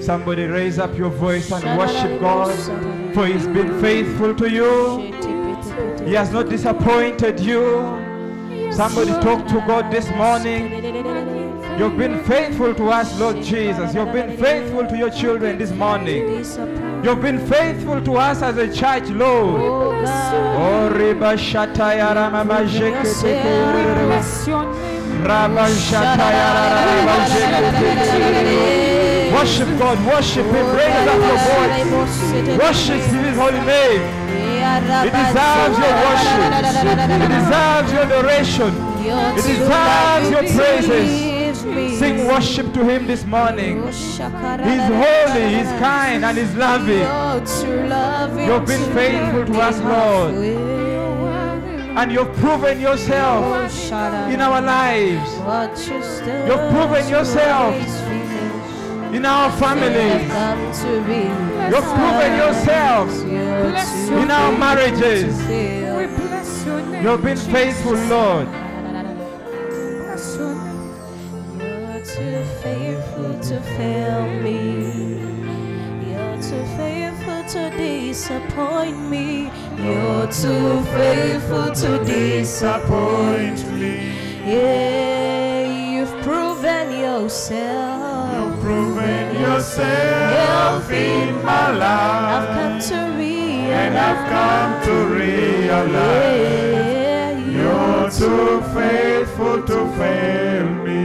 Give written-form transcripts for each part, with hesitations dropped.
Somebody raise up your voice and worship God, for He's been faithful to you. He has not disappointed you. Somebody talk to God this morning. You've been faithful to us, Lord Jesus. You've been faithful to your children this morning. You've been faithful to us as a church, Lord. Oh, Riba Shataya Rama Rabba Shataya Rama. Worship God, worship Him, raise up your voice. Worship His holy name. It deserves your worship. It deserves your adoration. It deserves your praises. Sing worship to Him this morning. He's holy, He's kind, and He's loving. You've been faithful to us, Lord. And you've proven yourself in our lives. You've proven yourself in our families. You've proven yourselves in our marriages. You've been faithful, Lord. You're too faithful to fail me. You're too faithful to disappoint me. You're too faithful to disappoint me. Yeah, you've proven yourself. Proven yourself in my life. I've come to realize. And I've come to realize. You're too faithful to fail me.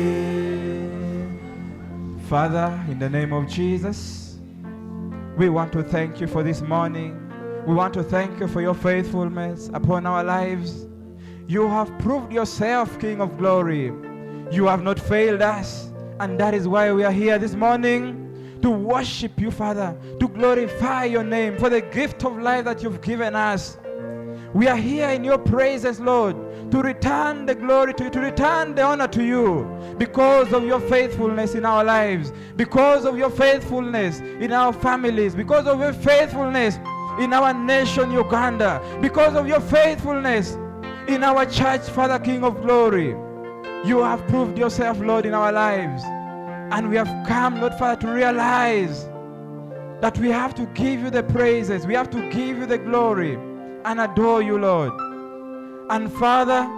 Father, in the name of Jesus, we want to thank you for this morning. We want to thank you for your faithfulness upon our lives. You have proved yourself, King of glory. You have not failed us. And that is why we are here this morning, to worship you, Father, to glorify your name for the gift of life that you've given us. We are here in your praises, Lord, to return the glory to you, to return the honor to you, because of your faithfulness in our lives, because of your faithfulness in our families, because of your faithfulness in our nation, Uganda, because of your faithfulness in our church, Father, King of glory. You have proved yourself, Lord, in our lives. And we have come, Lord Father, to realize that we have to give you the praises. We have to give you the glory and adore you, Lord. And Father,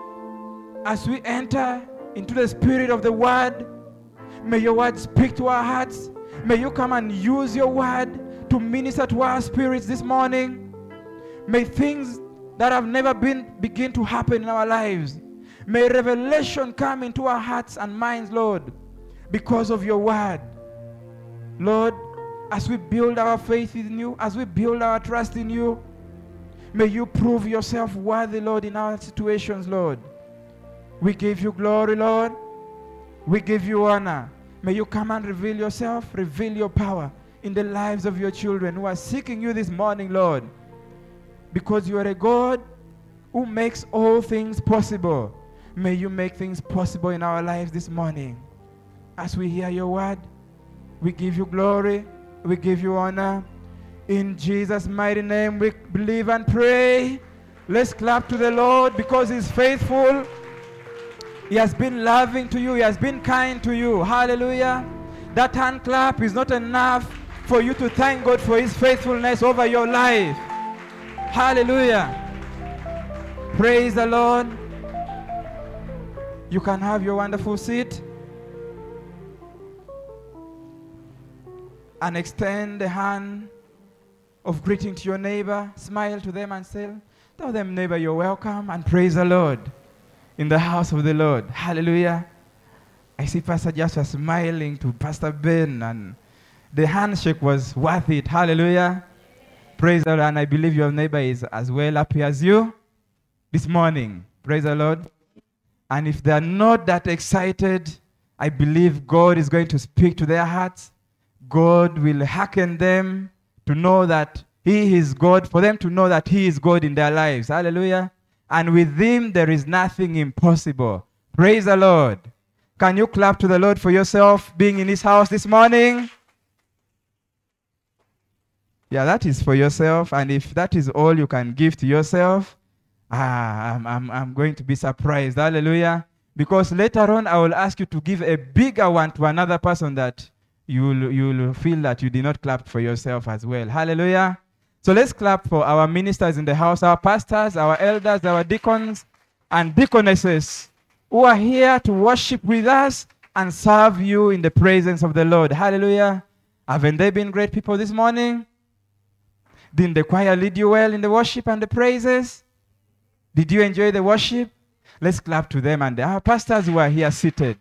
as we enter into the spirit of the word, may your word speak to our hearts. May you come and use your word to minister to our spirits this morning. May things that have never been begin to happen in our lives. May revelation come into our hearts and minds, Lord, because of your word. Lord, as we build our faith in you, as we build our trust in you, may you prove yourself worthy, Lord, in our situations, Lord. We give you glory, Lord. We give you honor. May you come and reveal yourself, reveal your power in the lives of your children who are seeking you this morning, Lord, because you are a God who makes all things possible. May you make things possible in our lives this morning. As we hear your word, we give you glory, we give you honor. In Jesus' mighty name we believe and pray. Let's clap to the Lord because He's faithful. He has been loving to you. He has been kind to you. Hallelujah. That hand clap is not enough for you to thank God for His faithfulness over your life. Hallelujah. Praise the Lord. You can have your wonderful seat and extend the hand of greeting to your neighbor. Smile to them and say, tell them, neighbor, you're welcome, and praise the Lord in the house of the Lord. Hallelujah. I see Pastor Joshua smiling to Pastor Ben, and the handshake was worth it. Hallelujah. Praise the Lord. And I believe your neighbor is as well happy as you this morning. Praise the Lord. And if they are not that excited, I believe God is going to speak to their hearts. God will hearken them to know that He is God, for them to know that He is God in their lives. Hallelujah. And with Him, there is nothing impossible. Praise the Lord. Can you clap to the Lord for yourself being in His house this morning? Yeah, that is for yourself. And if that is all you can give to yourself, I'm going to be surprised. Hallelujah. Because later on, I will ask you to give a bigger one to another person that you'll feel that you did not clap for yourself as well. Hallelujah. So let's clap for our ministers in the house, our pastors, our elders, our deacons, and deaconesses who are here to worship with us and serve you in the presence of the Lord. Hallelujah. Haven't they been great people this morning? Didn't the choir lead you well in the worship and the praises? Did you enjoy the worship? Let's clap to them and our pastors who are here seated.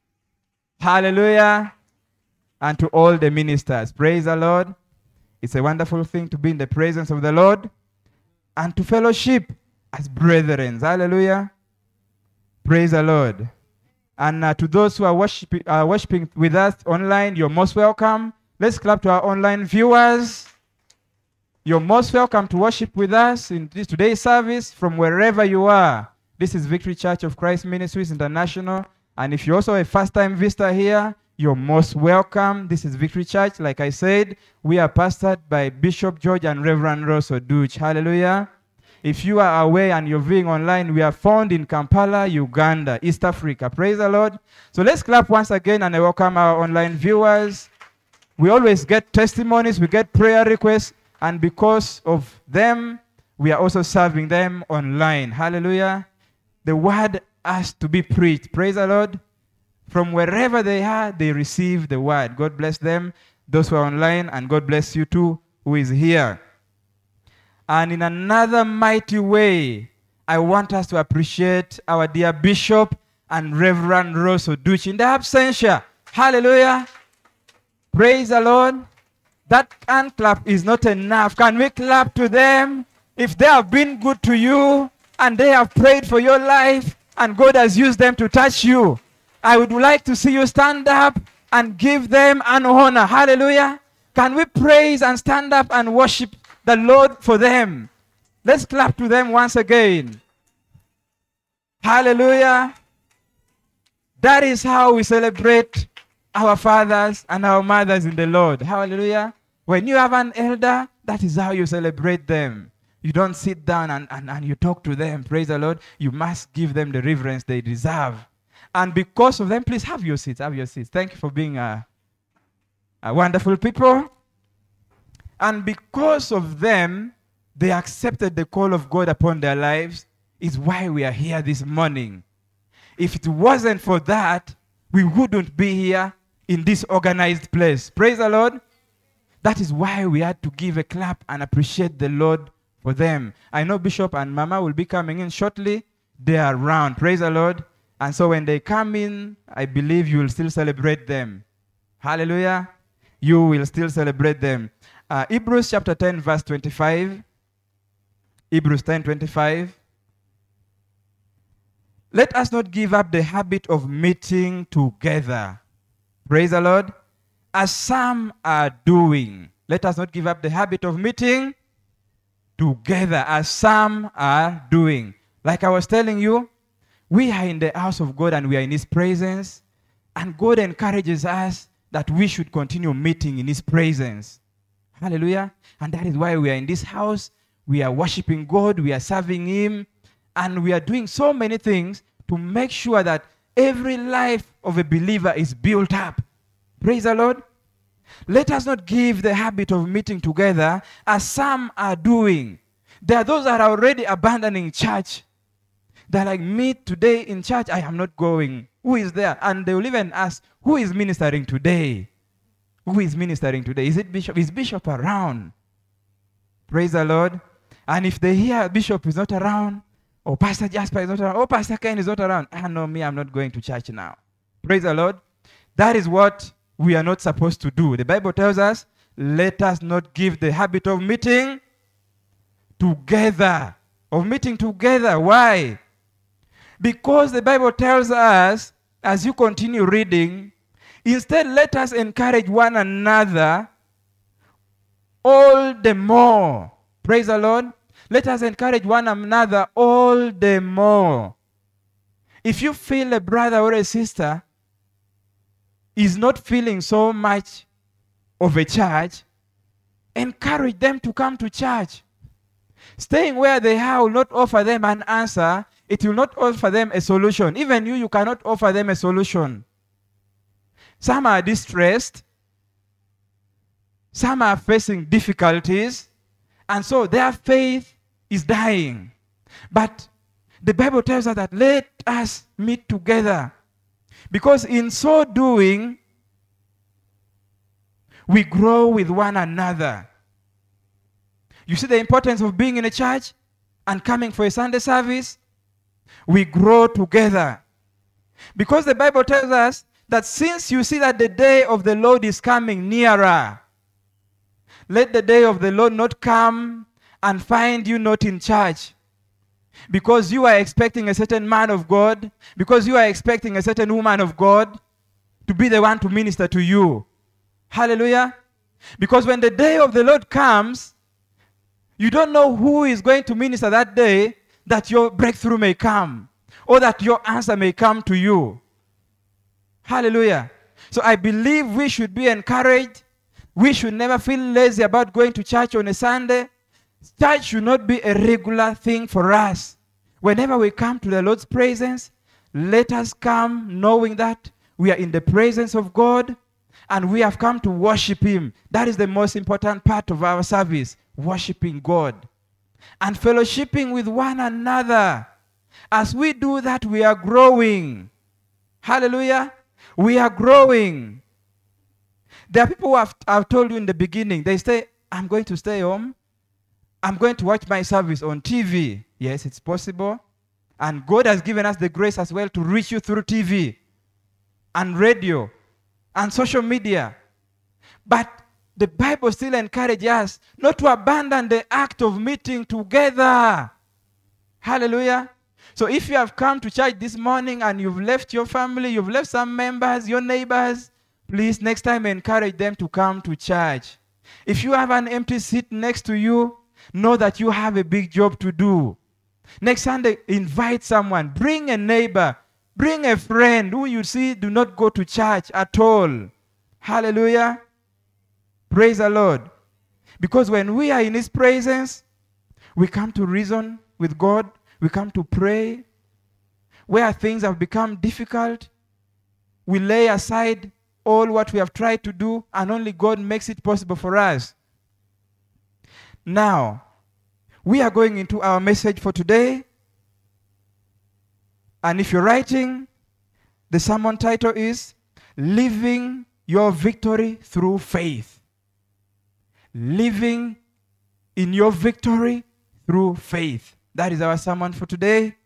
Hallelujah. And to all the ministers, praise the Lord. It's a wonderful thing to be in the presence of the Lord and to fellowship as brethren. Hallelujah. Praise the Lord. And to those who are worshiping with us online, you're most welcome. Let's clap to our online viewers. You're most welcome to worship with us in today's service from wherever you are. This is Victory Church of Christ Ministries International. And if you're also a first-time visitor here, you're most welcome. This is Victory Church. Like I said, we are pastored by Bishop George and Reverend Ross Oduch. Hallelujah. If you are away and you're viewing online, we are found in Kampala, Uganda, East Africa. Praise the Lord. So let's clap once again and I welcome our online viewers. We always get testimonies, we get prayer requests, and because of them, we are also serving them online. Hallelujah. The word has to be preached. Praise the Lord. From wherever they are, they receive the word. God bless them, those who are online, and God bless you too, who is here. And in another mighty way, I want us to appreciate our dear Bishop and Reverend Ross Oduch in the absentia. Hallelujah. Praise the Lord. That hand clap is not enough. Can we clap to them? If they have been good to you and they have prayed for your life and God has used them to touch you, I would like to see you stand up and give them an honor. Hallelujah. Can we praise and stand up and worship the Lord for them? Let's clap to them once again. Hallelujah. That is how we celebrate our fathers and our mothers in the Lord. Hallelujah. When you have an elder, that is how you celebrate them. You don't sit down and you talk to them. Praise the Lord. You must give them the reverence they deserve. And because of them, please have your seats. Have your seats. Thank you for being a wonderful people. And because of them, they accepted the call of God upon their lives. Is why we are here this morning. If it wasn't for that, we wouldn't be here in this organized place. Praise the Lord. That is why we had to give a clap and appreciate the Lord for them. I know Bishop and Mama will be coming in shortly. They are around. Praise the Lord. And so when they come in, I believe you will still celebrate them. Hallelujah. You will still celebrate them. Hebrews chapter 10, verse 25. Hebrews 10:25. Let us not give up the habit of meeting together. Praise the Lord. As some are doing. Let us not give up the habit of meeting together as some are doing. Like I was telling you, we are in the house of God and we are in His presence. And God encourages us that we should continue meeting in His presence. Hallelujah. And that is why we are in this house. We are worshiping God. We are serving Him. And we are doing so many things to make sure that every life of a believer is built up. Praise the Lord. Let us not give the habit of meeting together as some are doing. There are those that are already abandoning church. They're like, me today in church, I am not going. Who is there? And they will even ask, who is ministering today? Who is ministering today? Is it Bishop? Is Bishop around? Praise the Lord. And if they hear Bishop is not around, or Pastor Jasper is not around, or Pastor Ken is not around, no, me, I'm not going to church now. Praise the Lord. That is what we are not supposed to do. The Bible tells us, let us not give the habit of meeting together. Of meeting together. Why? Because the Bible tells us, as you continue reading, instead let us encourage one another all the more. Praise the Lord. Let us encourage one another all the more. If you feel a brother or a sister is not feeling so much of a church, encourage them to come to church. Staying where they are will not offer them an answer. It will not offer them a solution. Even you cannot offer them a solution. Some are distressed. Some are facing difficulties, and so their faith is dying. But the Bible tells us that let us meet together, because in so doing, we grow with one another. You see the importance of being in a church and coming for a Sunday service? We grow together. Because the Bible tells us that since you see that the day of the Lord is coming nearer, let the day of the Lord not come and find you not in church. Because you are expecting a certain man of God, because you are expecting a certain woman of God to be the one to minister to you. Hallelujah. Because when the day of the Lord comes, you don't know who is going to minister that day, that your breakthrough may come, or that your answer may come to you. Hallelujah. So I believe we should be encouraged. We should never feel lazy about going to church on a Sunday. Church should not be a regular thing for us. Whenever we come to the Lord's presence, let us come knowing that we are in the presence of God and we have come to worship Him. That is the most important part of our service, worshiping God and fellowshipping with one another. As we do that, we are growing. Hallelujah. We are growing. There are people who I've told you in the beginning, they say, I'm going to stay home. I'm going to watch my service on TV. Yes, it's possible. And God has given us the grace as well to reach you through TV and radio and social media. But the Bible still encourages us not to abandon the act of meeting together. Hallelujah. So if you have come to church this morning and you've left your family, you've left some members, your neighbors, please next time encourage them to come to church. If you have an empty seat next to you, know that you have a big job to do. Next Sunday, invite someone. Bring a neighbor. Bring a friend who you see do not go to church at all. Hallelujah. Praise the Lord. Because when we are in His presence, we come to reason with God. We come to pray. Where things have become difficult, we lay aside all what we have tried to do, and only God makes it possible for us. Now, we are going into our message for today. And if you're writing, the sermon title is Living Your Victory Through Faith. Living in your victory through faith. That is our sermon for today.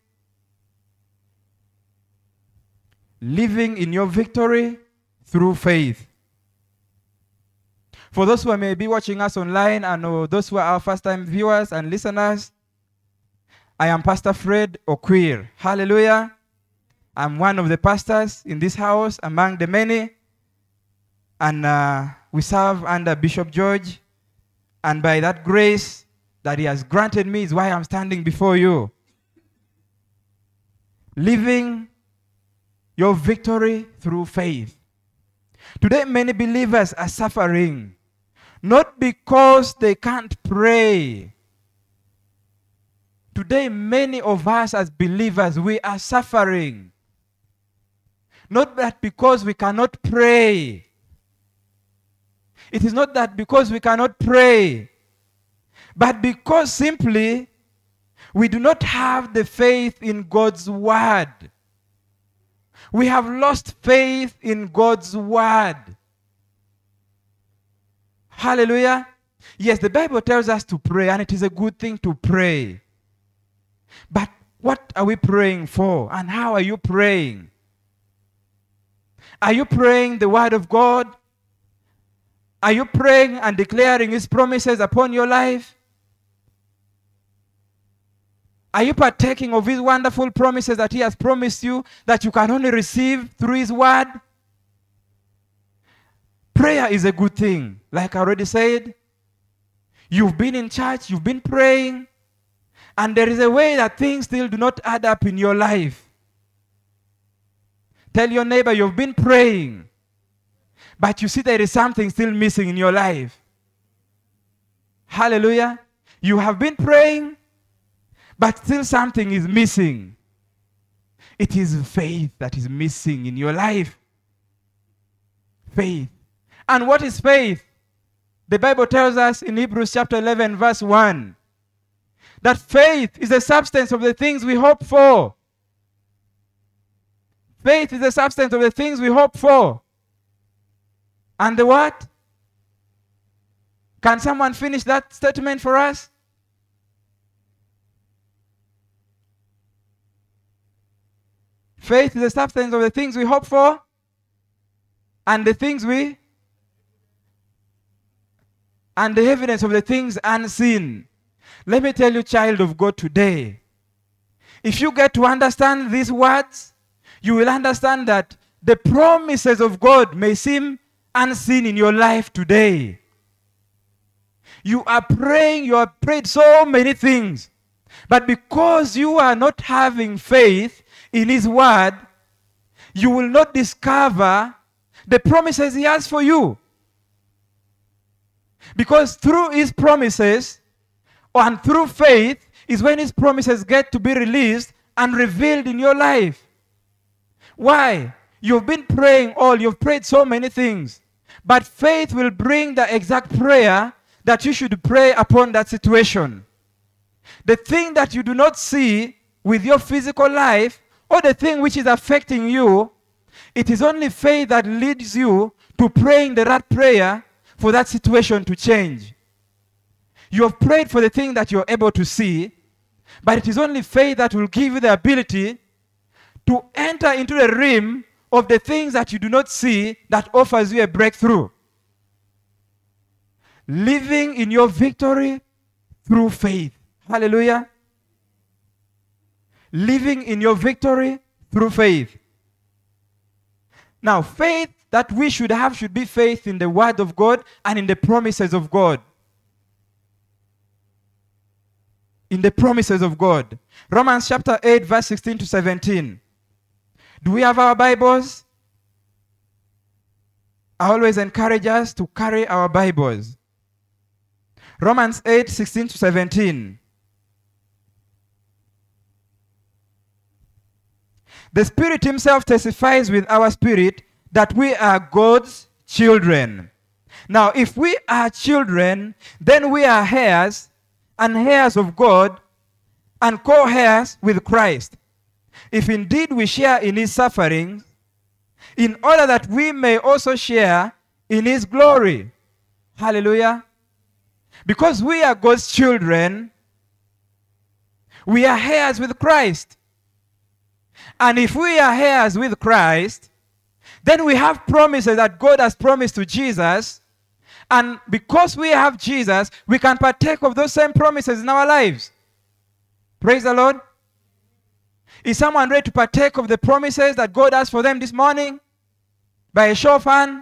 Living in your victory through faith. For those who may be watching us online and those who are our first-time viewers and listeners, I am Pastor Fred Okwir. Hallelujah. I'm one of the pastors in this house among the many. And we serve under Bishop George. And by that grace that he has granted me is why I'm standing before you. Living your victory through faith. Today, many believers are suffering, not because they can't pray. Today, many of us as believers, we are suffering. Not that because we cannot pray. It is not that because we cannot pray, but because simply we do not have the faith in God's word. We have lost faith in God's word. Hallelujah. Yes, the Bible tells us to pray, and it is a good thing to pray. But what are we praying for, and how are you praying? Are you praying the word of God? Are you praying and declaring His promises upon your life? Are you partaking of His wonderful promises that He has promised you that you can only receive through His word? Prayer is a good thing. Like I already said, you've been in church, you've been praying, and there is a way that things still do not add up in your life. Tell your neighbor you've been praying, but you see there is something still missing in your life. Hallelujah. You have been praying, but still something is missing. It is faith that is missing in your life. Faith. And what is faith? The Bible tells us in Hebrews chapter 11 verse 1 that faith is the substance of the things we hope for. Faith is the substance of the things we hope for. And the what? Can someone finish that statement for us? Faith is the substance of the things we hope for, and the evidence of the things unseen. Let me tell you, child of God, today, if you get to understand these words, you will understand that the promises of God may seem unseen in your life today. You are praying, you have prayed so many things, but because you are not having faith in His word, you will not discover the promises He has for you. Because through His promises and through faith is when His promises get to be released and revealed in your life. Why? You've been praying you've prayed so many things, but faith will bring the exact prayer that you should pray upon that situation. The thing that you do not see with your physical life, or the thing which is affecting you, it is only faith that leads you to praying the right prayer for that situation to change. You have prayed for the thing that you're able to see, but it is only faith that will give you the ability to enter into the realm of the things that you do not see that offers you a breakthrough. Living in your victory through faith. Hallelujah. Living in your victory through faith. Now, faith that we should have should be faith in the word of God and in the promises of God. In the promises of God. Romans chapter 8, verse 16 to 17. Do we have our Bibles? I always encourage us to carry our Bibles. Romans 8, 16 to 17. The Spirit Himself testifies with our spirit that we are God's children. Now, if we are children, then we are heirs, and heirs of God, and co-heirs with Christ. If indeed we share in His sufferings, in order that we may also share in His glory. Hallelujah. Because we are God's children, we are heirs with Christ. And if we are heirs with Christ, then we have promises that God has promised to Jesus. And because we have Jesus, we can partake of those same promises in our lives. Praise the Lord. Is someone ready to partake of the promises that God has for them this morning? By a show of hand.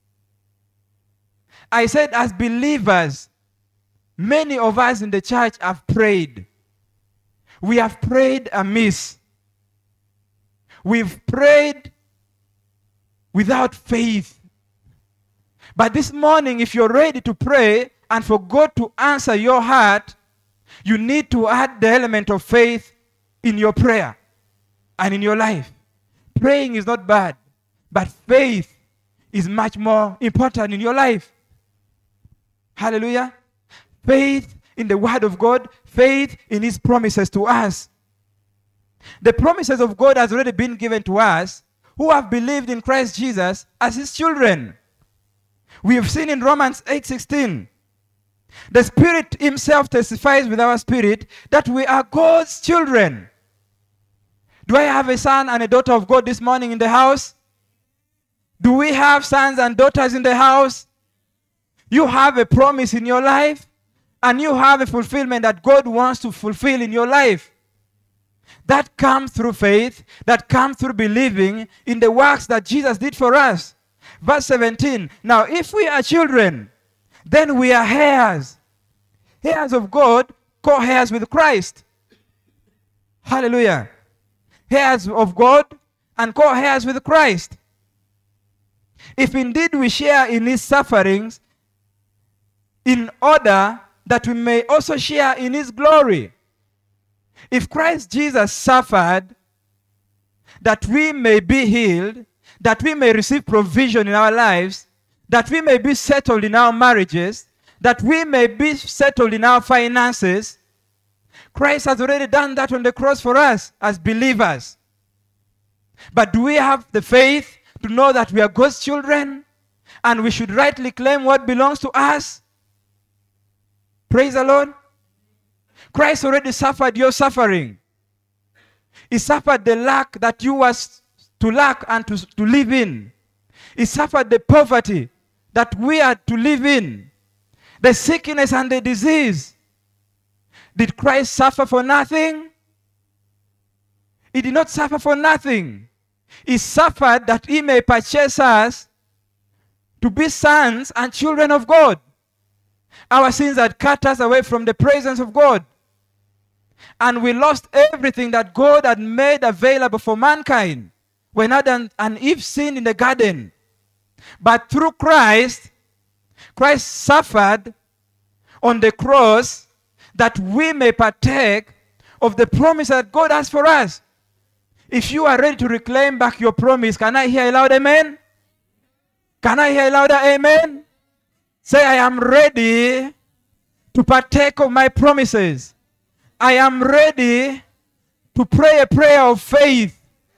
I said, as believers, many of us in the church have prayed. We have prayed amiss. We've prayed without faith. But this morning, if you're ready to pray and for God to answer your heart, you need to add the element of faith in your prayer and in your life. Praying is not bad, but faith is much more important in your life. Hallelujah. Faith in the Word of God, faith in His promises to us. The promises of God has already been given to us who have believed in Christ Jesus as His children. We have seen in Romans 8:16. The Spirit Himself testifies with our spirit that we are God's children. Do I have a son and a daughter of God this morning in the house? Do we have sons and daughters in the house? You have a promise in your life, and you have a fulfillment that God wants to fulfill in your life. That comes through faith, that comes through believing in the works that Jesus did for us. Verse 17, now if we are children, then we are heirs. Heirs of God, co-heirs with Christ. Hallelujah. Heirs of God and co-heirs with Christ. If indeed we share in His sufferings, in order that we may also share in His glory. If Christ Jesus suffered, that we may be healed, that we may receive provision in our lives, that we may be settled in our marriages, that we may be settled in our finances, Christ has already done that on the cross for us as believers. But do we have the faith to know that we are God's children and we should rightly claim what belongs to us? Praise the Lord. Christ already suffered your suffering. He suffered the lack that you was to lack and to live in. He suffered the poverty that we are to live in. The sickness and the disease. Did Christ suffer for nothing? He did not suffer for nothing. He suffered that he may purchase us to be sons and children of God. Our sins had cut us away from the presence of God. And we lost everything that God had made available for mankind when Adam and Eve sinned in the garden. But through Christ, Christ suffered on the cross that we may partake of the promise that God has for us. If you are ready to reclaim back your promise, can I hear a loud amen? Can I hear a louder amen? Say, I am ready to partake of my promises. I am ready to pray a prayer of faith.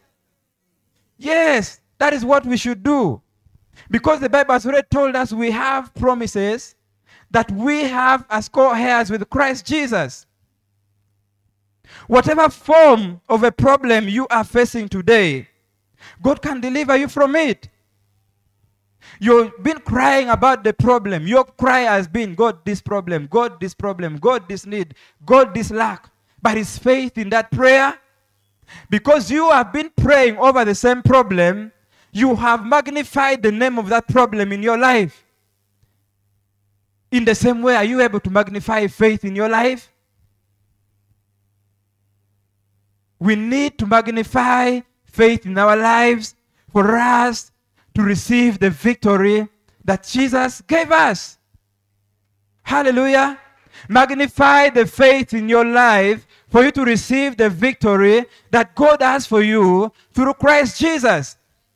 Yes, that is what we should do. Because the Bible has already told us we have promises that we have as co-heirs with Christ Jesus. Whatever form of a problem you are facing today, God can deliver you from it. You've been crying about the problem. Your cry has been, God, this problem, God, this problem, God, this need, God, this lack. But it's faith in that prayer. Because you have been praying over the same problem, you have magnified the name of that problem in your life. In the same way, are you able to magnify faith in your life? We need to magnify faith in our lives for us to receive the victory that Jesus gave us. Hallelujah. Magnify the faith in your life for you to receive the victory that God has for you through Christ Jesus.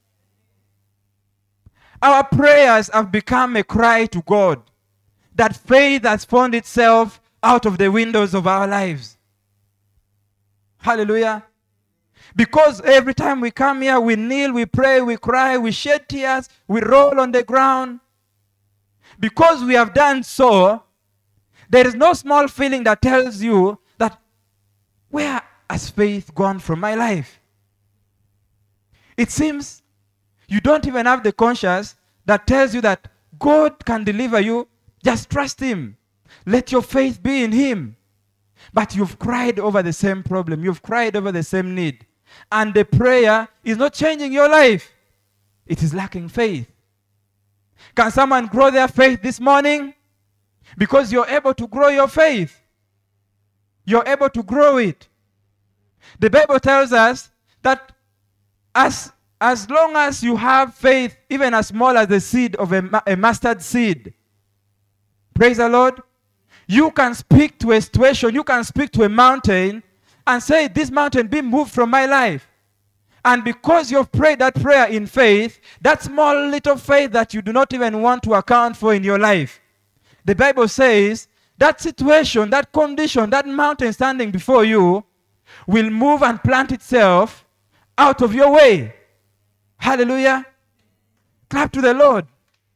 Our prayers have become a cry to God that faith has found itself out of the windows of our lives. Hallelujah. Because every time we come here, we kneel, we pray, we cry, we shed tears, we roll on the ground. Because we have done so, there is no small feeling that tells you that, where has faith gone from my life? It seems you don't even have the conscience that tells you that God can deliver you. Just trust Him. Let your faith be in Him. But you've cried over the same problem. You've cried over the same need. And the prayer is not changing your life. It is lacking faith. Can someone grow their faith this morning? Because you're able to grow your faith. You're able to grow it. The Bible tells us that as long as you have faith, even as small as the seed of a mustard seed, praise the Lord, you can speak to a situation, you can speak to a mountain and say, this mountain be moved from my life. And because you've prayed that prayer in faith, that small little faith that you do not even want to account for in your life, the Bible says that situation, that condition, that mountain standing before you will move and plant itself out of your way. Hallelujah. Clap to the Lord.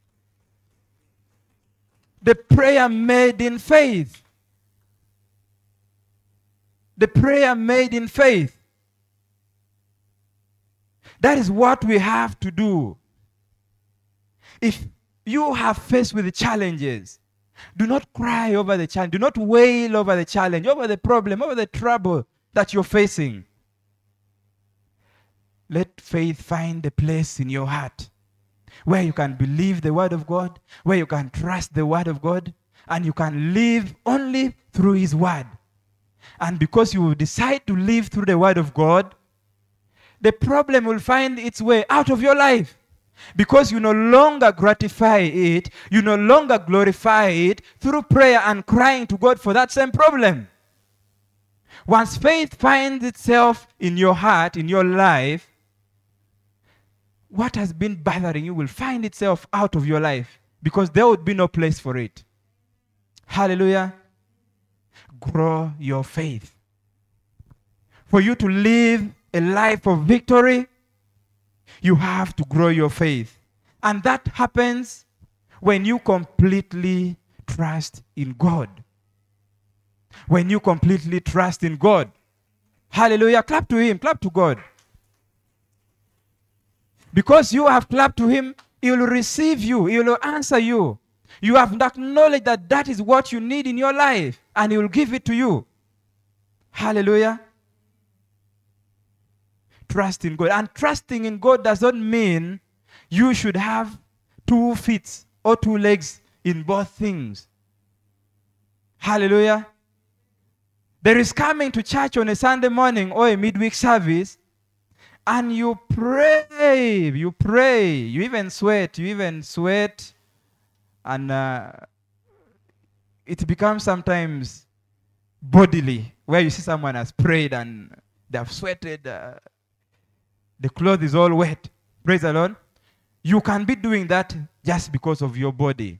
The prayer made in faith. The prayer made in faith. That is what we have to do. If you have faced with the challenges, do not cry over the challenge. Do not wail over the challenge, over the problem, over the trouble that you're facing. Let faith find a place in your heart where you can believe the word of God, where you can trust the word of God, and you can live only through His word. And because you will decide to live through the word of God, the problem will find its way out of your life. Because you no longer gratify it, you no longer glorify it through prayer and crying to God for that same problem. Once faith finds itself in your heart, in your life, what has been bothering you will find itself out of your life because there would be no place for it. Hallelujah. Grow your faith. For you to live a life of victory, you have to grow your faith. And that happens when you completely trust in God. When you completely trust in God. Hallelujah. Clap to him. Clap to God. Because you have clapped to him, he will receive you. He will answer you. You have acknowledged that that is what you need in your life, and he will give it to you. Hallelujah. Trust in God. And trusting in God does not mean you should have 2 feet or 2 legs in both things. Hallelujah. There is coming to church on a Sunday morning or a midweek service, and you pray, you even sweat, and it becomes sometimes bodily, where you see someone has prayed and they have sweated, the cloth is all wet. Praise the Lord. You can be doing that just because of your body.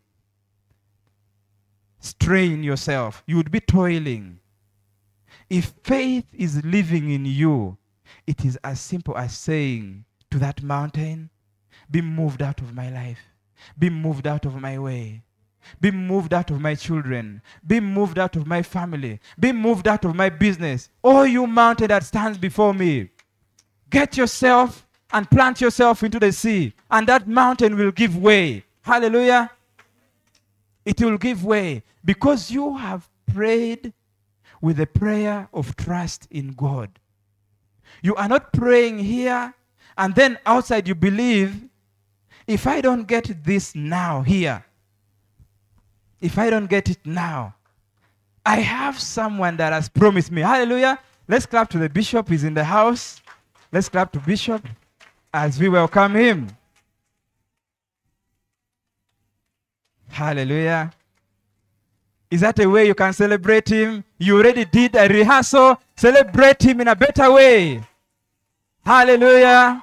Strain yourself. You would be toiling. If faith is living in you, it is as simple as saying to that mountain, be moved out of my life. Be moved out of my way. Be moved out of my children. Be moved out of my family. Be moved out of my business. Oh, you mountain that stands before me. Get yourself and plant yourself into the sea, and that mountain will give way. Hallelujah. It will give way because you have prayed with a prayer of trust in God. You are not praying here and then outside you believe, if I don't get this now here, if I don't get it now, I have someone that has promised me. Hallelujah. Let's clap to the bishop. He's in the house. Let's clap to Bishop as we welcome him. Hallelujah. Is that a way you can celebrate him? You already did a rehearsal. Celebrate him in a better way. Hallelujah.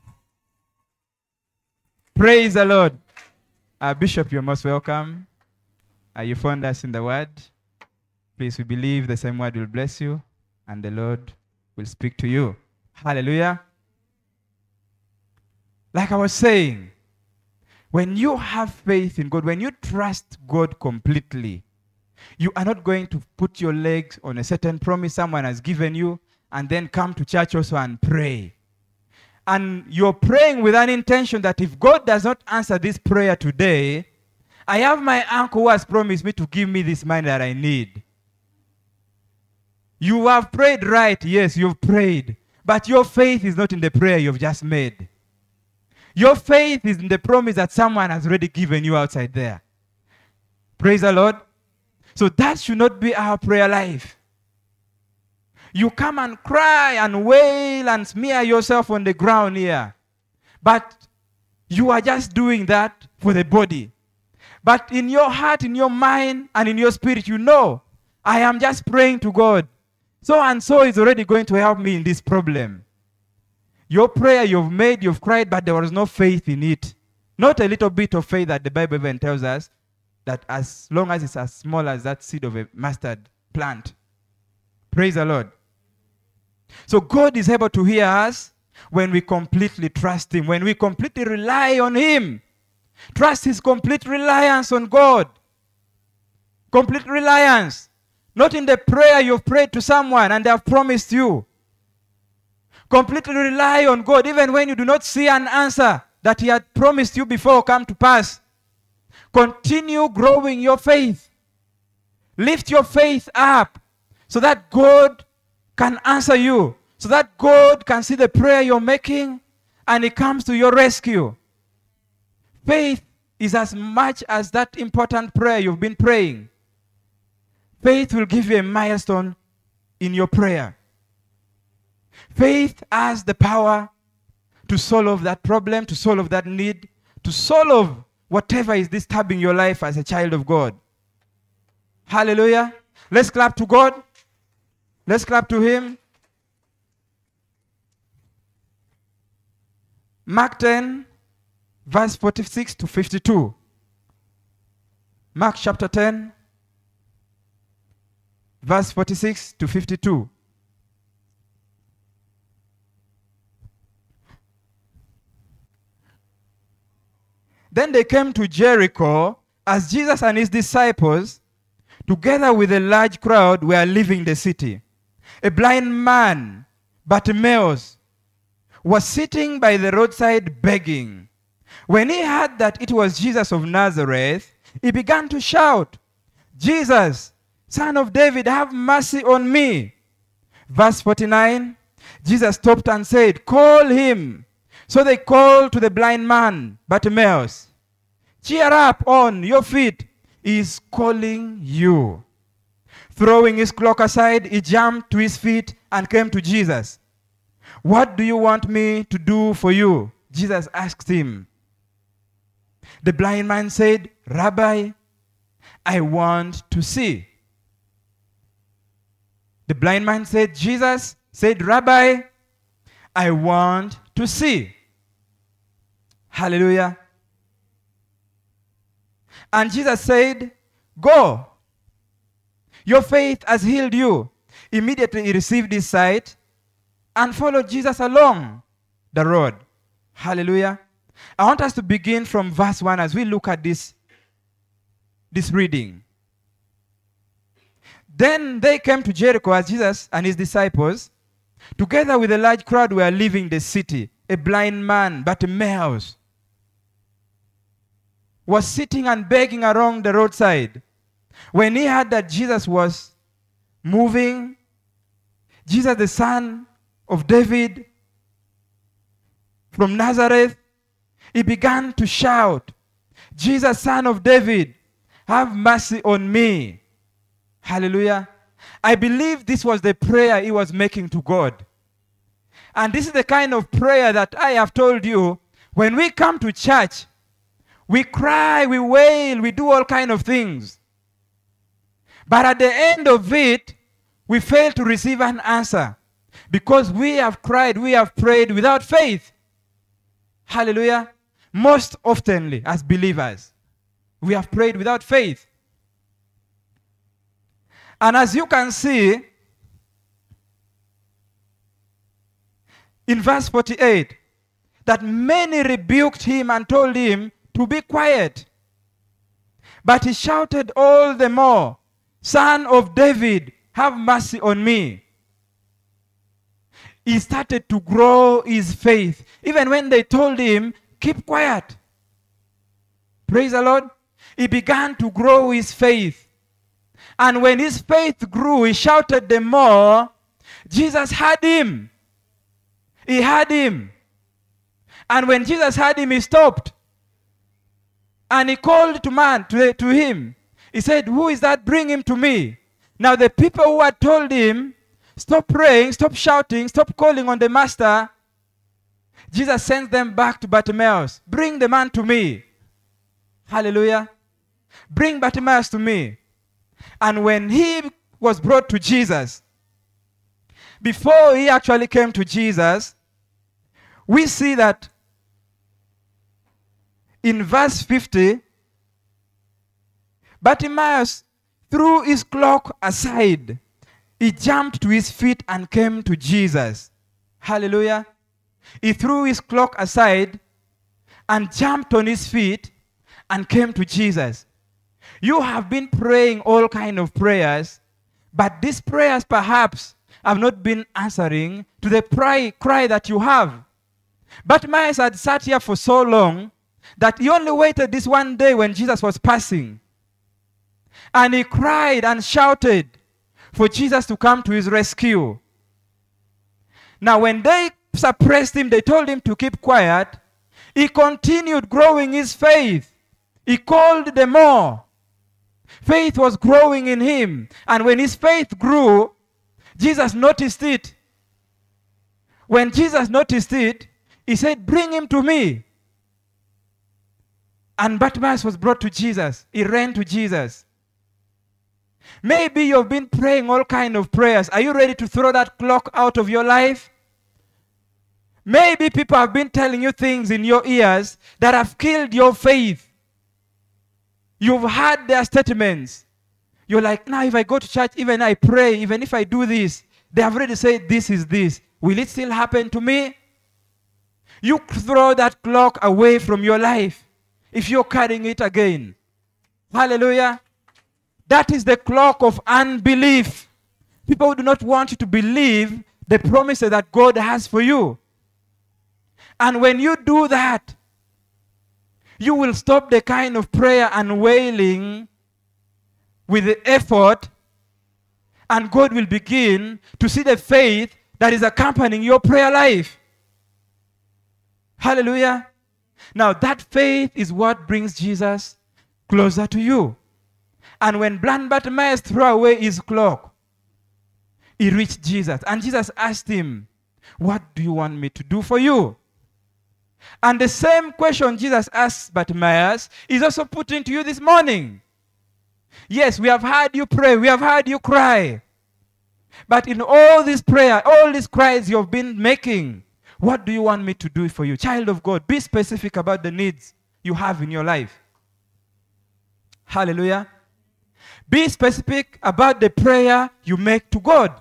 Praise the Lord. Bishop, you're most welcome. You found us in the word. Please, we believe the same word will bless you and the Lord will speak to you. Hallelujah. Like I was saying, when you have faith in God, when you trust God completely, you are not going to put your legs on a certain promise someone has given you and then come to church also and pray. And you're praying with an intention that if God does not answer this prayer today, I have my uncle who has promised me to give me this money that I need. You have prayed right. Yes, you've prayed. But your faith is not in the prayer you've just made. Your faith is in the promise that someone has already given you outside there. Praise the Lord. So that should not be our prayer life. You come and cry and wail and smear yourself on the ground here. But you are just doing that for the body. But in your heart, in your mind, and in your spirit, you know, I am just praying to God. So and so is already going to help me in this problem. Your prayer you've made, you've cried, but there was no faith in it. Not a little bit of faith that the Bible even tells us that as long as it's as small as that seed of a mustard plant. Praise the Lord. So God is able to hear us when we completely trust him, when we completely rely on him. Trust is complete reliance on God. Complete reliance. Not in the prayer you've prayed to someone and they have promised you. Completely rely on God even when you do not see an answer that he had promised you before come to pass. Continue growing your faith. Lift your faith up so that God can answer you. So that God can see the prayer you're making and he comes to your rescue. Faith is as much as that important prayer you've been praying. Faith will give you a milestone in your prayer. Faith has the power to solve that problem, to solve that need, to solve whatever is disturbing your life as a child of God. Hallelujah. Let's clap to God. Let's clap to him. Mark 10, verse 46 to 52. Mark chapter 10, verse 46 to 52. Then they came to Jericho as Jesus and his disciples, together with a large crowd, were leaving the city. A blind man, Bartimaeus, was sitting by the roadside begging. When he heard that it was Jesus of Nazareth, he began to shout, "Jesus, Son of David, have mercy on me." Verse 49, Jesus stopped and said, "Call him." So they called to the blind man, Bartimaeus, "Cheer up, on your feet. He is calling you." Throwing his cloak aside, he jumped to his feet and came to Jesus. "What do you want me to do for you?" Jesus asked him. The blind man said, "Rabbi, I want to see." The blind man said, "Jesus said, Rabbi, I want to see." Hallelujah. And Jesus said, "Go. Your faith has healed you." Immediately he received his sight and followed Jesus along the road. Hallelujah. I want us to begin from verse 1 as we look at this reading. Then they came to Jericho as Jesus and his disciples, together with a large crowd, were leaving the city. A blind man, Bartimaeus, was sitting and begging along the roadside. When he heard that Jesus was moving, Jesus, the son of David from Nazareth, he began to shout, "Jesus, Son of David, have mercy on me." Hallelujah. I believe this was the prayer he was making to God. And this is the kind of prayer that I have told you, when we come to church, we cry, we wail, we do all kinds of things. But at the end of it, we fail to receive an answer because we have cried, we have prayed without faith. Hallelujah. Most oftenly, as believers, we have prayed without faith. And as you can see, in verse 48, that many rebuked him and told him to be quiet. But he shouted all the more, "Son of David, have mercy on me." He started to grow his faith, even when they told him, "Keep quiet." Praise the Lord. He began to grow his faith. And when his faith grew, he shouted the more. Jesus heard him. He heard him. And when Jesus heard him, he stopped. And he called to him. He said, "Who is that? Bring him to me." Now the people who had told him, "Stop praying, stop shouting, stop calling on the master," Jesus sends them back to Bartimaeus. "Bring the man to me." Hallelujah. Bring Bartimaeus to me. And when he was brought to Jesus, before he actually came to Jesus, we see that in verse 50, Bartimaeus threw his cloak aside. He jumped to his feet and came to Jesus. Hallelujah. He threw his cloak aside and jumped on his feet and came to Jesus. You have been praying all kinds of prayers, but these prayers perhaps have not been answering to the cry that you have. Bartimaeus had sat here for so long that he only waited this one day when Jesus was passing. And he cried and shouted for Jesus to come to his rescue. Now when they suppressed him, they told him to keep quiet. He continued growing his faith. He called them more. Faith was growing in him. And when his faith grew, Jesus noticed it. When Jesus noticed it, he said, "Bring him to me." And Bartimaeus was brought to Jesus. He ran to Jesus. Maybe you've been praying all kinds of prayers. Are you ready to throw that clock out of your life? Maybe people have been telling you things in your ears that have killed your faith. You've heard their statements. You're like, now if I go to church, even I pray, even if I do this, they have already said this is this. Will it still happen to me? You throw that clock away from your life if you're carrying it again. Hallelujah. That is the clock of unbelief. People do not want you to believe the promises that God has for you. And when you do that, you will stop the kind of prayer and wailing with the effort, and God will begin to see the faith that is accompanying your prayer life. Hallelujah. Now that faith is what brings Jesus closer to you. And when blind Bartimaeus threw away his cloak, he reached Jesus. And Jesus asked him, what do you want me to do for you? And the same question Jesus asked Bartimaeus is also putting to you this morning. Yes, we have heard you pray. We have heard you cry. But in all this prayer, all these cries you've been making, what do you want me to do for you? Child of God, be specific about the needs you have in your life. Hallelujah. Be specific about the prayer you make to God.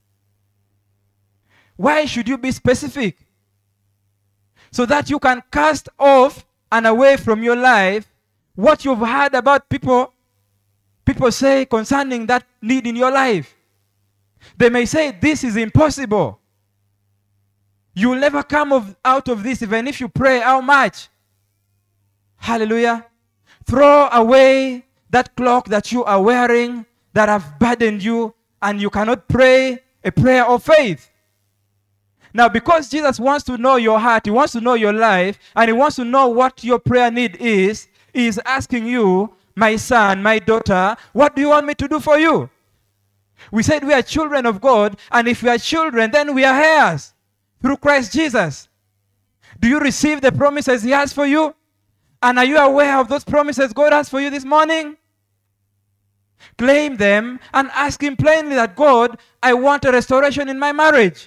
Why should you be specific? So that you can cast off and away from your life what you've heard about people say concerning that need in your life. They may say, this is impossible. You will never come out of this even if you pray how much. Hallelujah. Throw away that cloak that you are wearing that have burdened you, and you cannot pray a prayer of faith. Now, because Jesus wants to know your heart, he wants to know your life, and he wants to know what your prayer need is, he is asking you, my son, my daughter, what do you want me to do for you? We said we are children of God, and if we are children, then we are heirs through Christ Jesus. Do you receive the promises he has for you? And are you aware of those promises God has for you this morning? Claim them and ask him plainly that, God, I want a restoration in my marriage.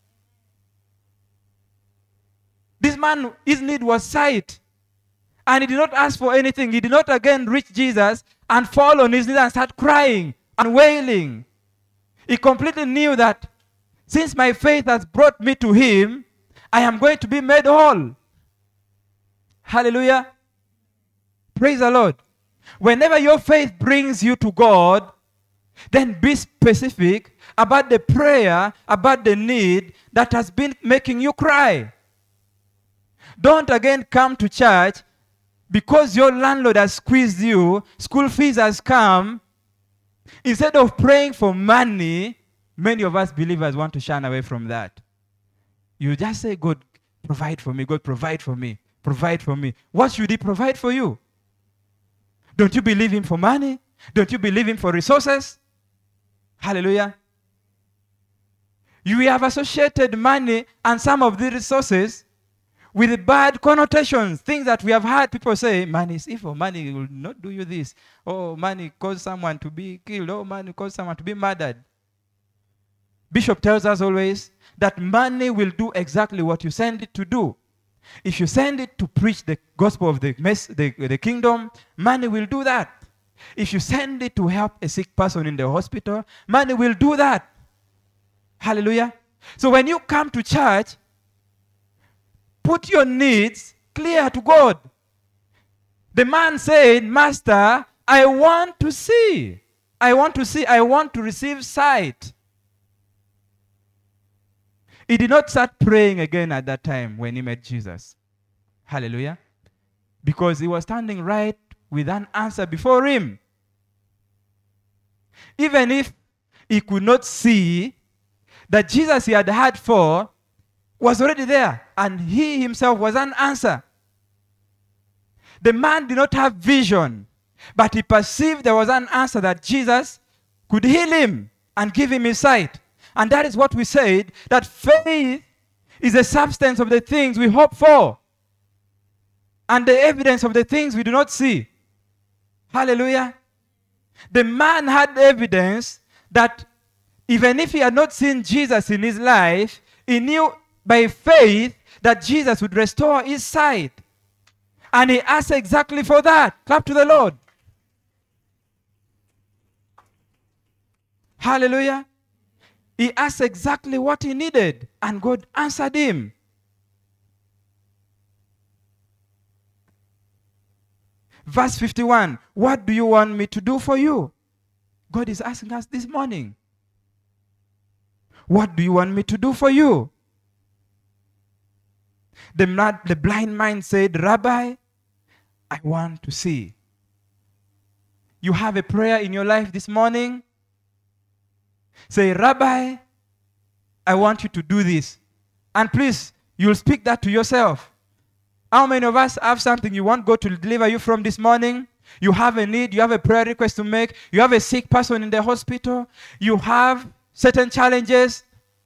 This man, his need was sight. And he did not ask for anything. He did not again reach Jesus and fall on his knees and start crying and wailing. He completely knew that since my faith has brought me to him, I am going to be made whole. Hallelujah. Praise the Lord. Whenever your faith brings you to God, then be specific about the prayer, about the need that has been making you cry. Don't again come to church because your landlord has squeezed you, school fees has come. Instead of praying for money, many of us believers want to shun away from that. You just say, God, provide for me. God, provide for me. Provide for me. What should he provide for you? Don't you believe him for money? Don't you believe him for resources? Hallelujah. You have associated money and some of the resources with bad connotations, things that we have heard people say, money is evil, money will not do you this. Oh, money caused someone to be killed. Oh, money caused someone to be murdered. Bishop tells us always that money will do exactly what you send it to do. If you send it to preach the gospel of the kingdom, money will do that. If you send it to help a sick person in the hospital, money will do that. Hallelujah. So when you come to church, put your needs clear to God. The man said, Master, I want to see. I want to see. I want to receive sight. He did not start praying again at that time when he met Jesus. Hallelujah. Because he was standing right with an answer before him. Even if he could not see, that Jesus he had heard for was already there, and he himself was an answer. The man did not have vision, but he perceived there was an answer that Jesus could heal him and give him his sight. And that is what we said, that faith is the substance of the things we hope for and the evidence of the things we do not see. Hallelujah. The man had evidence that even if he had not seen Jesus in his life, he knew by faith that Jesus would restore his sight. And he asked exactly for that. Clap to the Lord. Hallelujah. He asked exactly what he needed, and God answered him. Verse 51, what do you want me to do for you? God is asking us this morning. What do you want me to do for you? The blind man said, Rabbi, I want to see. You have a prayer in your life this morning. Say, Rabbi, I want you to do this. And please, you'll speak that to yourself. How many of us have something you want God to deliver you from this morning? You have a need, you have a prayer request to make, you have a sick person in the hospital, you have certain challenges.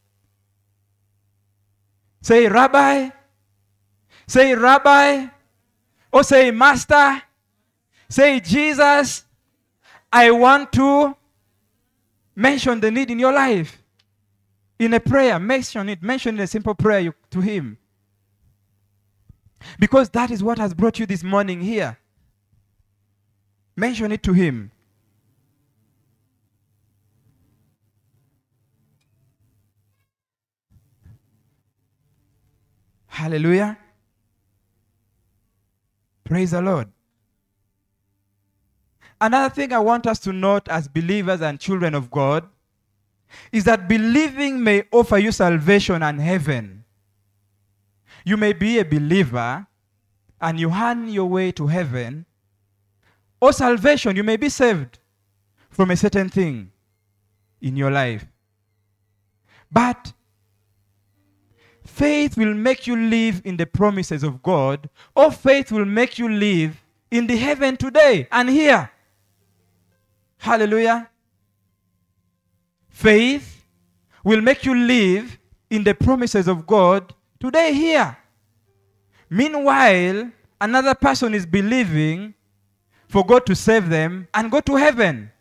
Say, Rabbi. Say, Rabbi. Or say, Master. Say, Jesus. I want to mention the need in your life. In a prayer, mention it. Mention in a simple prayer to him. Because that is what has brought you this morning here. Mention it to him. Hallelujah. Praise the Lord. Another thing I want us to note as believers and children of God is that believing may offer you salvation and heaven. You may be a believer and you earn your way to heaven, or salvation, you may be saved from a certain thing in your life. But faith will make you live in the promises of God, or faith will make you live in the heaven today and here. Hallelujah. Faith will make you live in the promises of God today here. Meanwhile, another person is believing for God to save them and go to heaven.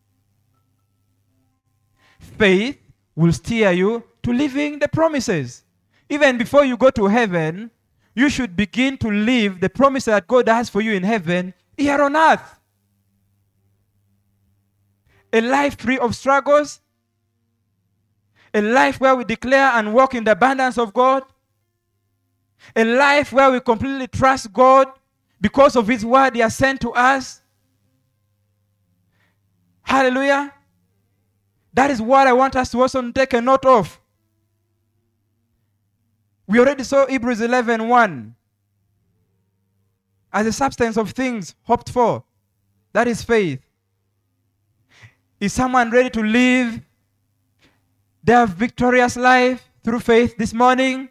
Faith will steer you to living the promises. Even before you go to heaven, you should begin to live the promise that God has for you in heaven here on earth. A life free of struggles. A life where we declare and walk in the abundance of God. A life where we completely trust God because of his word he has sent to us. Hallelujah. That is what I want us to also take a note of. We already saw Hebrews 11:1 as a substance of things hoped for. That is faith. Is someone ready to live their victorious life through faith this morning?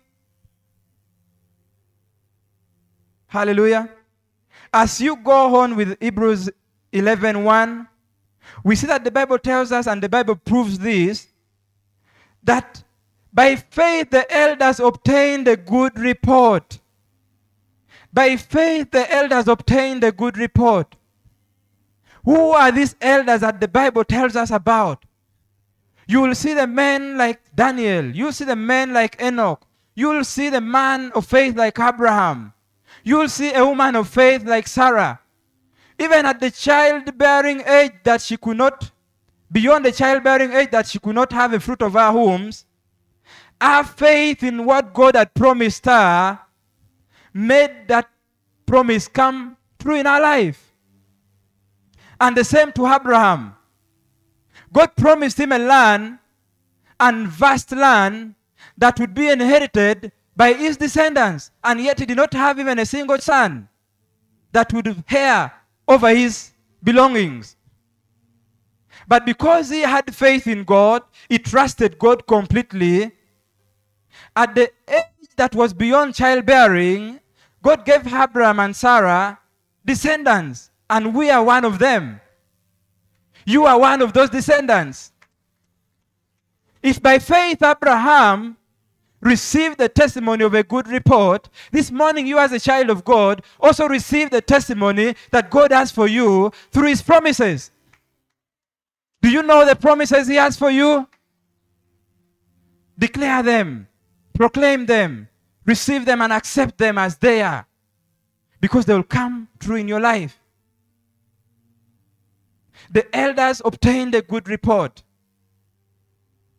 Hallelujah. As you go on with Hebrews 11:1, we see that the Bible tells us, and the Bible proves this, that by faith the elders obtained a good report. By faith the elders obtained a good report. Who are these elders that the Bible tells us about? You will see the men like Daniel. You will see the men like Enoch. You will see the man of faith like Abraham. You will see a woman of faith like Sarah. Even at the childbearing age that she could not, beyond the childbearing age that she could not have a fruit of her wombs, her faith in what God had promised her made that promise come true in her life. And the same to Abraham. God promised him a land, and vast land, that would be inherited by his descendants. And yet he did not have even a single son that would heir over his belongings. But because he had faith in God, he trusted God completely. At the age that was beyond childbearing, God gave Abraham and Sarah descendants. And we are one of them. You are one of those descendants. If by faith Abraham received the testimony of a good report, this morning you as a child of God also receive the testimony that God has for you through his promises. Do you know the promises he has for you? Declare them, proclaim them, receive them and accept them as they are, because they will come true in your life. The elders obtained a good report.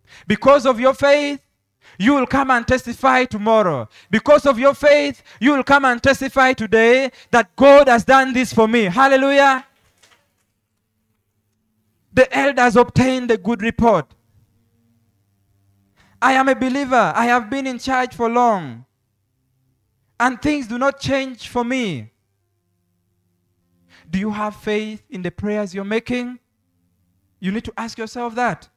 Because of your faith, you will come and testify tomorrow. Because of your faith, you will come and testify today that God has done this for me. Hallelujah. The elders obtained a good report. I am a believer. I have been in church for long. And things do not change for me. Do you have faith in the prayers you're making? You need to ask yourself that.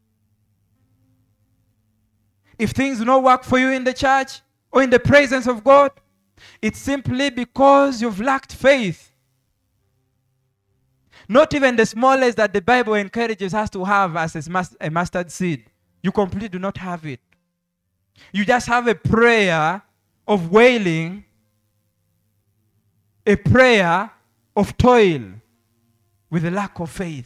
If things do not work for you in the church or in the presence of God, it's simply because you've lacked faith. Not even the smallest that the Bible encourages us to have as a mustard seed. You completely do not have it. You just have a prayer of wailing, a prayer of toil with a lack of faith.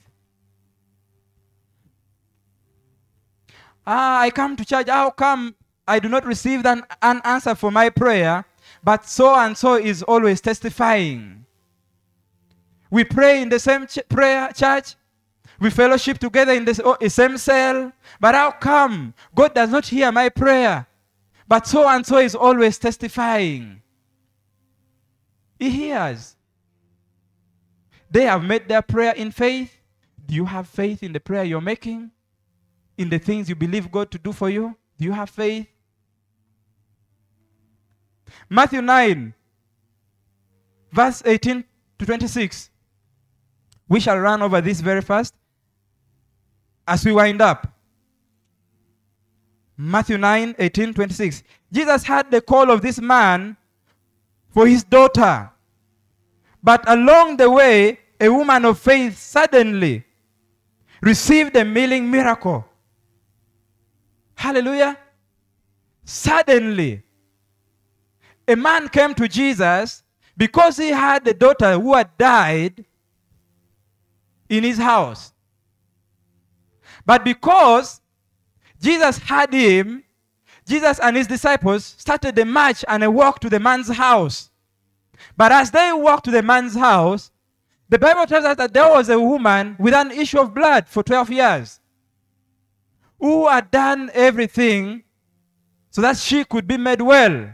I come to church. How come I do not receive an answer for my prayer, but so and so is always testifying? We pray in the same prayer church. We fellowship together in the same cell. But how come God does not hear my prayer, but so and so is always testifying? He hears. They have made their prayer in faith. Do you have faith in the prayer you're making? In the things you believe God to do for you? Do you have faith? Matthew 9, verse 18 to 26. We shall run over this very fast as we wind up. Matthew 9, 18, 26. Jesus heard the call of this man for his daughter. But along the way, a woman of faith suddenly received a healing miracle. Hallelujah. Suddenly, a man came to Jesus because he had a daughter who had died in his house. But because Jesus had him, Jesus and his disciples started a march and a walk to the man's house. But as they walked to the man's house, the Bible tells us that there was a woman with an issue of blood for 12 years who had done everything so that she could be made well.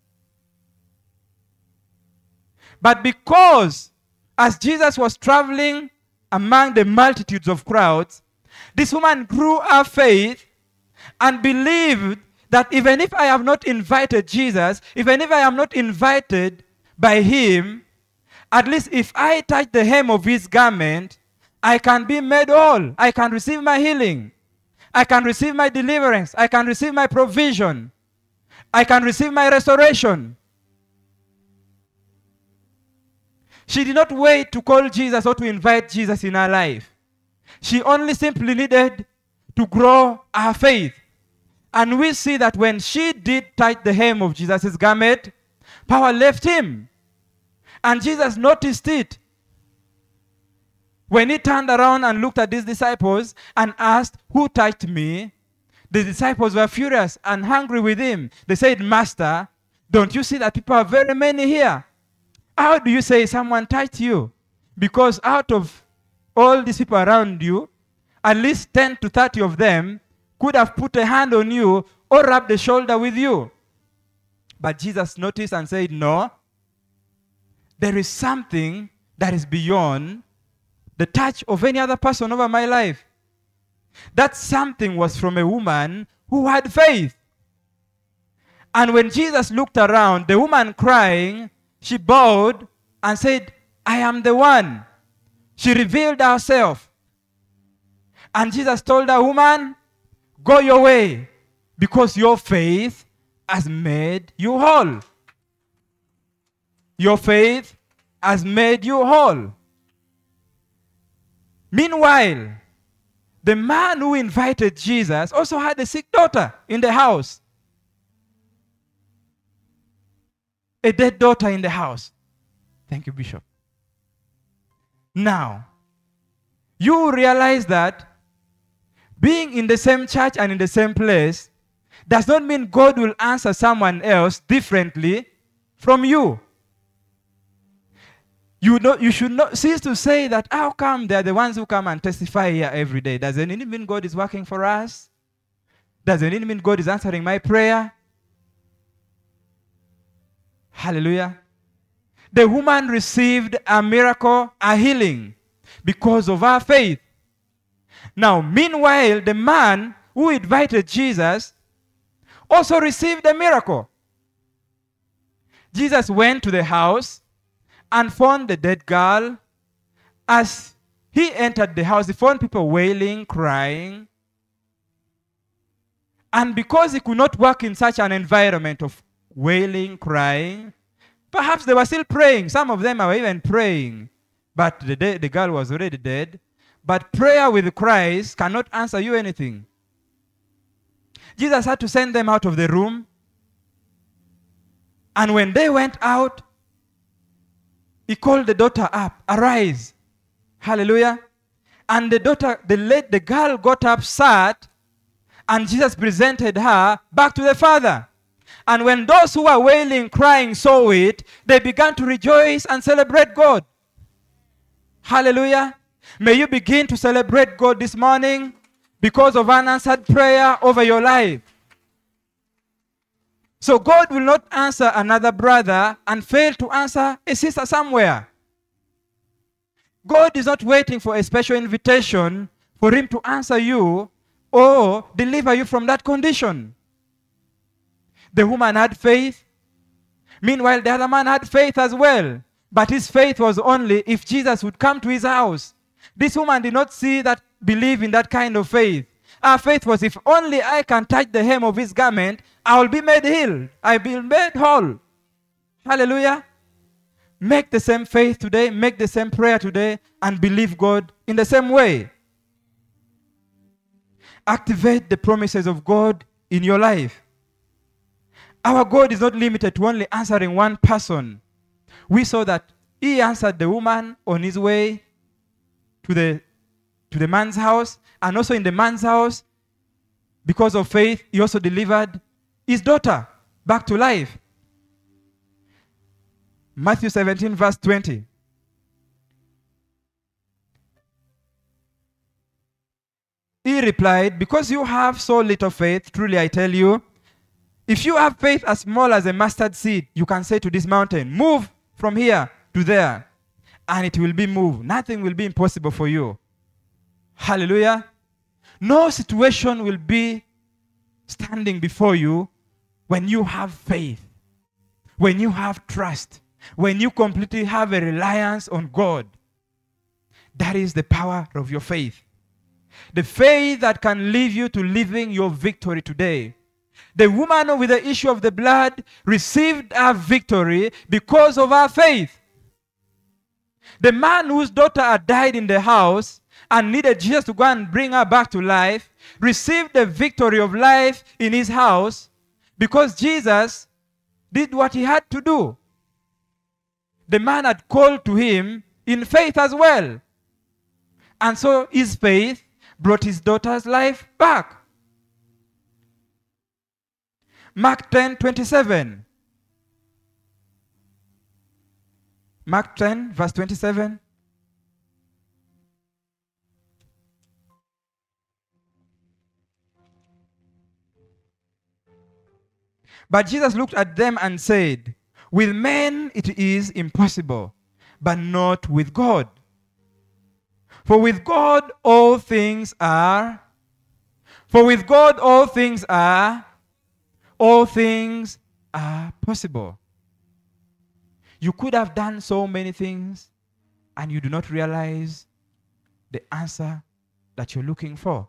But because as Jesus was traveling among the multitudes of crowds, this woman grew her faith and believed that even if I have not invited Jesus, even if I am not invited by him, at least if I touch the hem of his garment, I can be made whole. I can receive my healing. I can receive my deliverance. I can receive my provision. I can receive my restoration. She did not wait to call Jesus or to invite Jesus in her life. She only simply needed to grow her faith. And we see that when she did touch the hem of Jesus' garment, power left him. And Jesus noticed it. When he turned around and looked at his disciples and asked, "Who touched me?" the disciples were furious and angry with him. They said, "Master, don't you see that people are very many here? How do you say someone touched you?" Because out of all these people around you, at least 10 to 30 of them could have put a hand on you or rubbed the shoulder with you. But Jesus noticed and said, "No, there is something that is beyond the touch of any other person over my life." That something was from a woman who had faith. And when Jesus looked around, the woman crying, she bowed and said, "I am the one." She revealed herself. And Jesus told the woman, "Go your way, because your faith has made you whole." Your faith has made you whole. Meanwhile, the man who invited Jesus also had a sick daughter in the house. A dead daughter in the house. Thank you, Bishop. Now, you realize that being in the same church and in the same place does not mean God will answer someone else differently from you. You should not cease to say that, how come they're the ones who come and testify here every day? Does it mean God is working for us? Doesn't it mean God is answering my prayer? Hallelujah. The woman received a miracle, a healing, because of her faith. Now, meanwhile, the man who invited Jesus also received a miracle. Jesus went to the house and found the dead girl. As he entered the house, he found people wailing, crying. And because he could not work in such an environment of wailing, crying, perhaps they were still praying. Some of them were even praying. But the girl was already dead. But prayer with cries cannot answer you anything. Jesus had to send them out of the room. And when they went out, he called the daughter up, arise. Hallelujah. And the girl got up, sat, and Jesus presented her back to the Father. And when those who were wailing, crying, saw it, they began to rejoice and celebrate God. Hallelujah. May you begin to celebrate God this morning because of unanswered prayer over your life. So God will not answer another brother and fail to answer a sister somewhere. God is not waiting for a special invitation for him to answer you or deliver you from that condition. The woman had faith. Meanwhile, the other man had faith as well. But his faith was only if Jesus would come to his house. This woman did not believe in that kind of faith. Our faith was, if only I can touch the hem of his garment, I will be made healed. I will be made whole. Hallelujah. Make the same faith today, make the same prayer today, and believe God in the same way. Activate the promises of God in your life. Our God is not limited to only answering one person. We saw that he answered the woman on his way to the man's house, and also in the man's house, because of faith, he also delivered his daughter back to life. Matthew 17, verse 20. He replied, because you have so little faith, truly I tell you, if you have faith as small as a mustard seed, you can say to this mountain, move from here to there, and it will be moved. Nothing will be impossible for you. Hallelujah. No situation will be standing before you when you have faith, when you have trust, when you completely have a reliance on God. That is the power of your faith. The faith that can lead you to living your victory today. The woman with the issue of the blood received her victory because of her faith. The man whose daughter had died in the house and needed Jesus to go and bring her back to life received the victory of life in his house because Jesus did what he had to do. The man had called to him in faith as well. And so his faith brought his daughter's life back. Mark 10:27. Mark 10, verse 27. But Jesus looked at them and said, with men it is impossible, but not with God. For with God all things are possible. You could have done so many things and you do not realize the answer that you're looking for.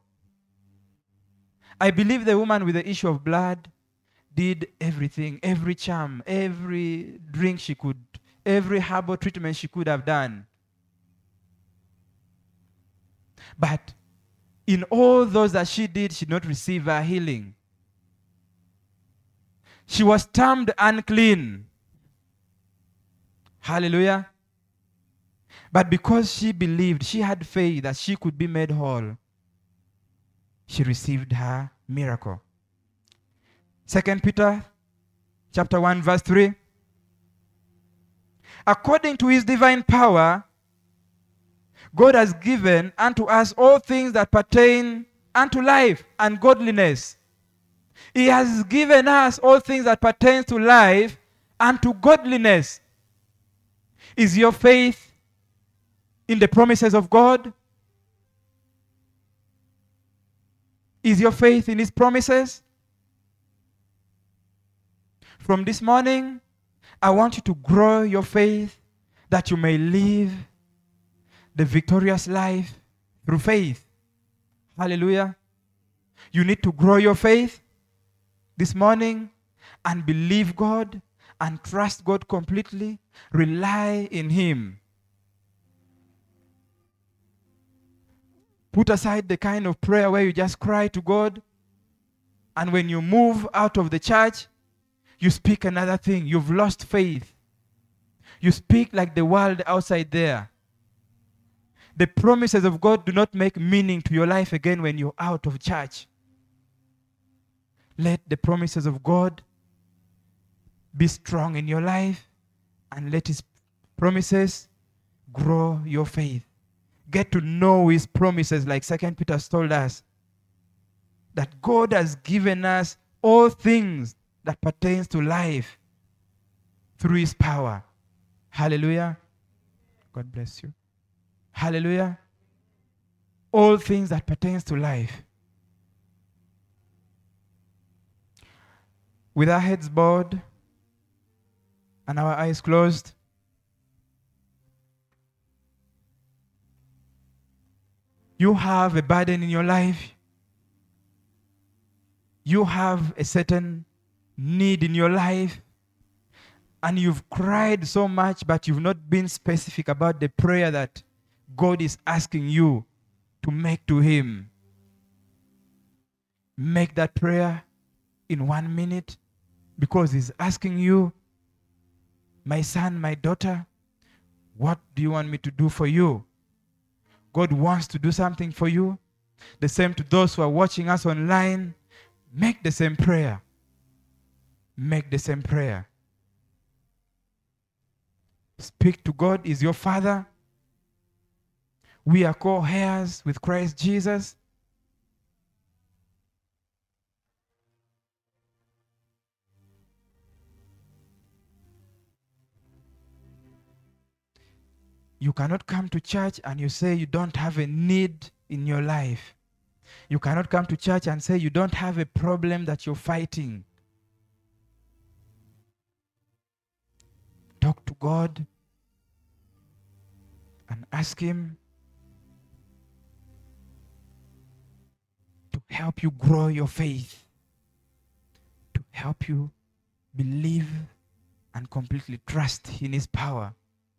I believe the woman with the issue of blood did everything, every charm, every drink she could, every herbal treatment she could have done. But in all those that she did, she did not receive her healing. She was termed unclean. Hallelujah. But because she believed, she had faith that she could be made whole, she received her miracle. 2 Peter chapter 1, verse 3. According to his divine power, God has given unto us all things that pertain unto life and godliness. He has given us all things that pertain to life and to godliness. Is your faith in the promises of God? Is your faith in His promises? From this morning, I want you to grow your faith that you may live the victorious life through faith. Hallelujah. You need to grow your faith this morning and believe God and trust God completely. Rely in Him. Put aside the kind of prayer where you just cry to God, and when you move out of the church, you speak another thing. You've lost faith. You speak like the world outside there. The promises of God do not make meaning to your life again when you're out of church. Let the promises of God be strong in your life, and let His promises grow your faith. Get to know His promises, like 2 Peter told us, that God has given us all things that pertains to life through His power. Hallelujah. God bless you. Hallelujah. All things that pertains to life. With our heads bowed and our eyes closed, you have a burden in your life. You have a certain need in your life, and you've cried so much, but you've not been specific about the prayer that God is asking you to make to Him. Make that prayer in 1 minute, because He's asking you, my son, my daughter, what do you want me to do for you? God wants to do something for you. The same to those who are watching us online. Make the same prayer. Make the same prayer. Speak to God. Is your Father. We are co-heirs with Christ Jesus. You cannot come to church and you say you don't have a need in your life. You cannot come to church and say you don't have a problem that you're fighting. Talk to God and ask Him to help you grow your faith, to help you believe and completely trust in His power.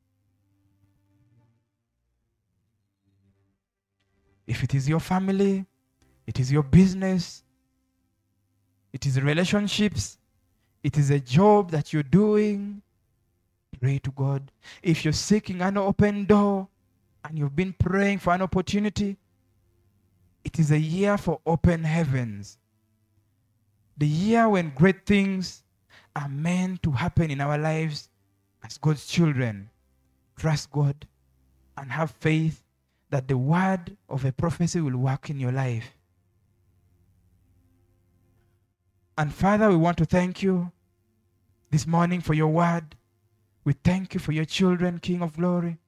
If it is your family, it is your business, it is relationships, it is a job that you're doing, pray to God. If you're seeking an open door and you've been praying for an opportunity, it is a year for open heavens. The year when great things are meant to happen in our lives as God's children. Trust God and have faith that the word of a prophecy will work in your life. And Father, we want to thank you this morning for your word. We thank you for your children, King of Glory.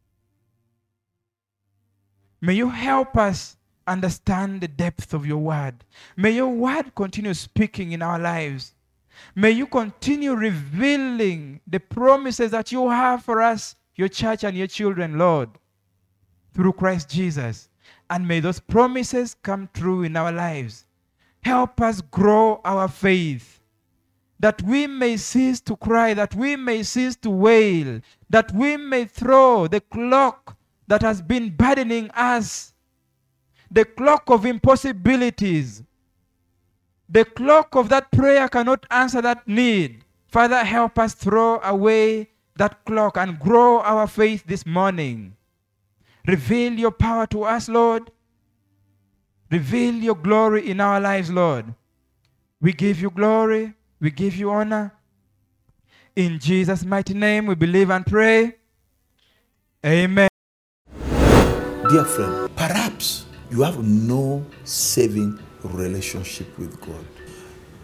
May you help us understand the depth of your word. May your word continue speaking in our lives. May you continue revealing the promises that you have for us, your church and your children, Lord, through Christ Jesus. And may those promises come true in our lives. Help us grow our faith, that we may cease to cry, that we may cease to wail, that we may throw the clock that has been burdening us, the clock of impossibilities, the clock of that prayer cannot answer that need. Father, help us throw away that clock and grow our faith this morning. Reveal your power to us, Lord. Reveal your glory in our lives, Lord. We give you glory. We give you honor. In Jesus' mighty name, we believe and pray. Amen. Dear friend, perhaps you have no saving relationship with God.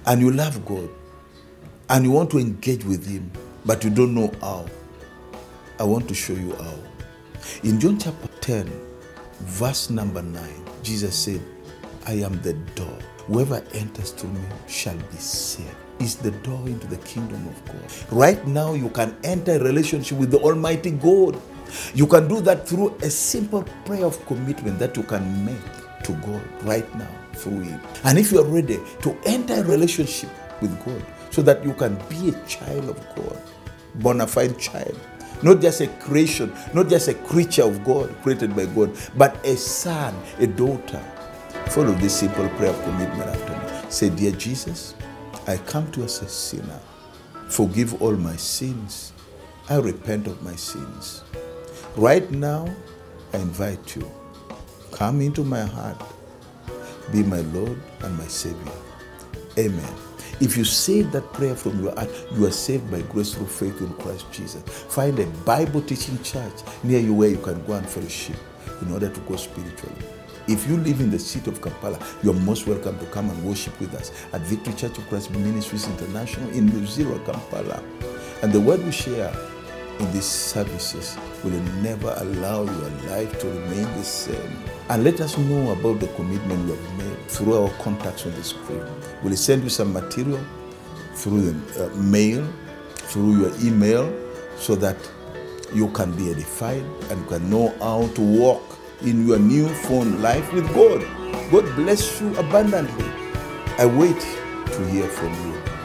and you love God, and you want to engage with Him, but you don't know how, I want to show you how. In John chapter 10, verse number 9, Jesus said, I am the door. Whoever enters through me shall be saved. Is the door into the kingdom of God. Right now, you can enter a relationship with the Almighty God. You can do that through a simple prayer of commitment that you can make to God right now through Him. And if you are ready to enter a relationship with God so that you can be a child of God, bona fide child, not just a creation, not just a creature of God created by God, but a son, a daughter, follow this simple prayer of commitment after me. Say, dear Jesus, I come to us as a sinner. Forgive all my sins. I repent of my sins. Right now, I invite you. Come into my heart. Be my Lord and my Savior. Amen. If you say that prayer from your heart, you are saved by grace through faith in Christ Jesus. Find a Bible teaching church near you where you can go and fellowship in order to grow spiritually. If you live in the city of Kampala, you're most welcome to come and worship with us at Victory Church of Christ Ministries International in Luzira, Kampala. And the word we share in these services will never allow your life to remain the same. And let us know about the commitment you have made through our contacts on the screen. We'll send you some material through the mail, through your email, so that you can be edified and you can know how to walk in your newfound life with God. God bless you abundantly. I wait to hear from you.